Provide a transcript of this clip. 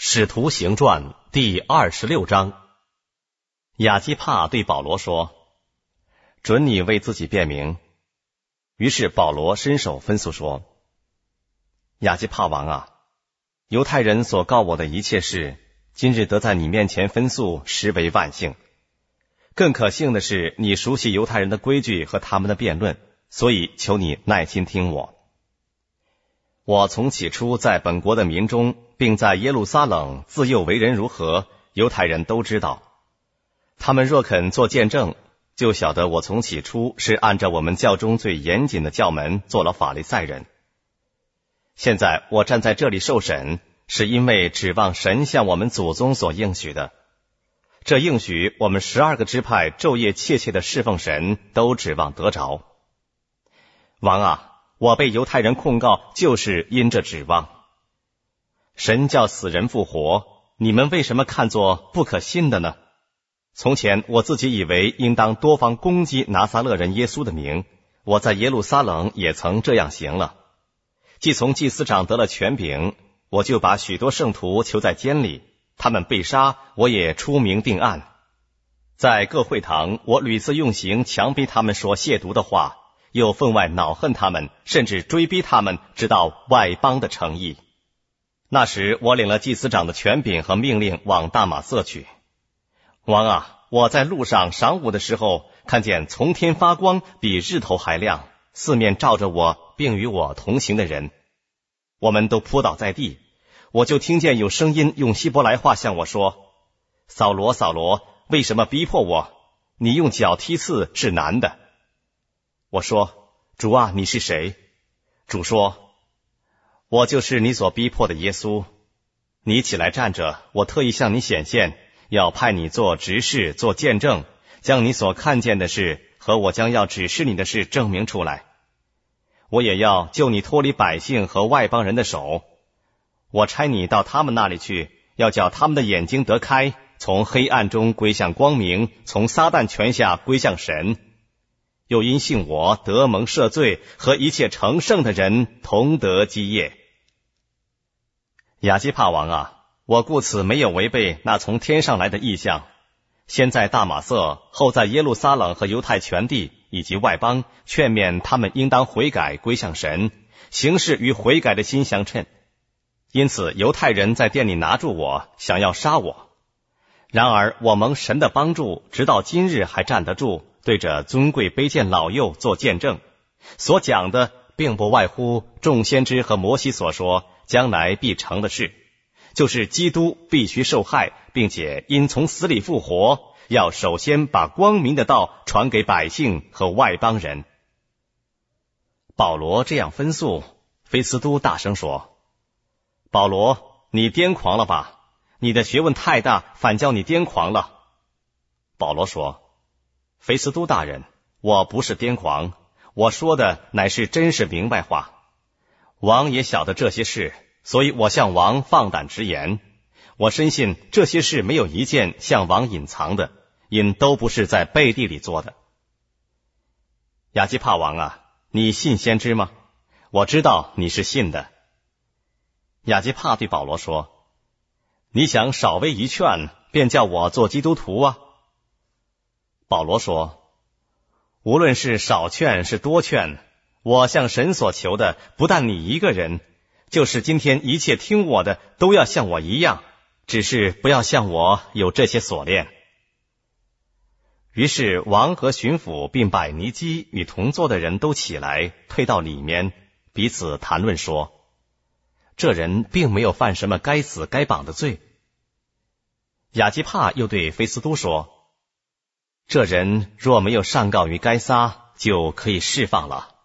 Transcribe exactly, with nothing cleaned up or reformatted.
使徒行传第二十六章。亚基帕对保罗说：准你为自己辩明。于是保罗伸手分诉说：亚基帕王啊，犹太人所告我的一切事，今日得在你面前分诉，实为万幸。更可幸的是，你熟悉犹太人的规矩和他们的辩论，所以求你耐心听我。我从起初在本国的民中，并在耶路撒冷自幼为人如何，犹太人都知道。他们若肯做见证，就晓得我从起初是按照我们教中最严谨的教门做了法利赛人。现在我站在这里受审，是因为指望神向我们祖宗所应许的。这应许我们十二个支派昼夜切切的侍奉神，都指望得着。王啊，我被犹太人控告，就是因这指望。神叫死人复活，你们为什么看作不可信的呢？从前我自己以为应当多方攻击拿撒勒人耶稣的名，我在耶路撒冷也曾这样行了。既从祭司长得了权柄，我就把许多圣徒囚在监里，他们被杀，我也出名定案。在各会堂，我屡次用刑强逼他们说亵渎的话，又分外恼恨他们，甚至追逼他们，直到外邦的城邑。那时我领了祭司长的权柄和命令，往大马色去。王啊，我在路上晌午的时候，看见从天发光，比日头还亮，四面照着我并与我同行的人，我们都扑倒在地。我就听见有声音用希伯来话向我说：扫罗，扫罗，为什么逼迫我？你用脚踢刺是难的。我说：主啊，你是谁？主说：我就是你所逼迫的耶稣。你起来站着，我特意向你显现，要派你做执事，做见证，将你所看见的事和我将要指示你的事证明出来。我也要救你脱离百姓和外邦人的手。我差你到他们那里去，要叫他们的眼睛得开，从黑暗中归向光明，从撒旦权下归向神。又因信我得蒙赦罪，和一切成圣的人同得基业。亚基帕王啊，我故此没有违背那从天上来的意象，先在大马色，后在耶路撒冷和犹太全地以及外邦，劝勉他们应当悔改归向神，行事与悔改的心相称。因此犹太人在殿里拿住我，想要杀我。然而我蒙神的帮助，直到今日还站得住，对着尊贵卑贱老幼做见证。所讲的并不外乎众先知和摩西所说将来必成的事，就是基督必须受害，并且因从死里复活，要首先把光明的道传给百姓和外邦人。保罗这样分诉，菲斯都大声说：保罗，你癫狂了吧？你的学问太大，反叫你癫狂了。保罗说：菲斯都大人，我不是癫狂，我说的乃是真是明白话。王也晓得这些事，所以我向王放胆直言。我深信这些事没有一件向王隐藏的，因都不是在背地里做的。亚基帕王啊，你信先知吗？我知道你是信的。亚基帕对保罗说：你想少微一劝，便叫我做基督徒啊？保罗说：无论是少劝是多劝，我向神所求的不但你一个人，就是今天一切听我的都要像我一样，只是不要像我有这些锁链。于是王和巡抚并百尼基与同坐的人都起来，退到里面，彼此谈论说：这人并没有犯什么该死该绑的罪。亚基帕又对菲斯都说：这人若没有上告于该撒，就可以释放了。